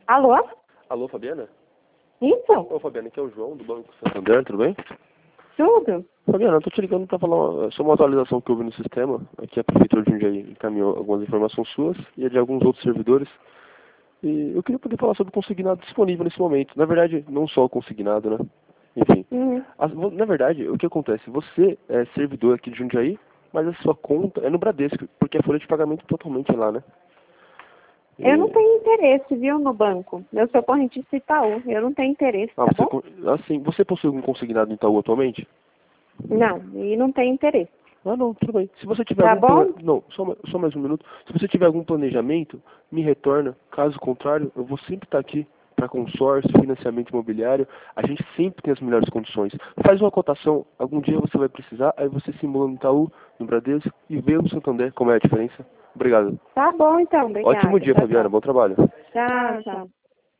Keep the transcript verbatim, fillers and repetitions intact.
Alô? Alô, Fabiana? Isso? Ô, Fabiana, aqui é o João, do Banco Santander, tudo bem? Tudo? Fabiana, eu tô te ligando para falar uma, só uma atualização que houve no sistema. Aqui a Prefeitura de Jundiaí encaminhou algumas informações suas e a de alguns outros servidores. E eu queria poder falar sobre o consignado disponível nesse momento. Na verdade, não só o consignado, né? Enfim. Uhum. As- vo- na verdade, o que acontece? Você é servidor aqui de Jundiaí, mas a sua conta é no Bradesco, porque a folha de pagamento é totalmente lá, né? Eu não E- tenho interesse, viu, no banco. Eu sou correntista Itaú. Eu não tenho interesse, Ah, tá você, bom? con- assim, você possui algum consignado no Itaú atualmente? Não, e não tenho interesse. Ah, não, tudo bem. Se você tiver Tá algum plane... bom? Não, só, ma- só mais um minuto. Se você tiver algum planejamento, me retorna. Caso contrário, eu vou sempre estar aqui para consórcio, financiamento imobiliário. A gente sempre tem as melhores condições. Faz uma cotação, algum dia você vai precisar, aí você simula no Itaú, no Bradesco e vê no Santander como é a diferença. Obrigado. Tá bom, então. Ótimo Obrigada. dia, Tchau, Fabiana. tchau. Bom trabalho. Tchau, tchau.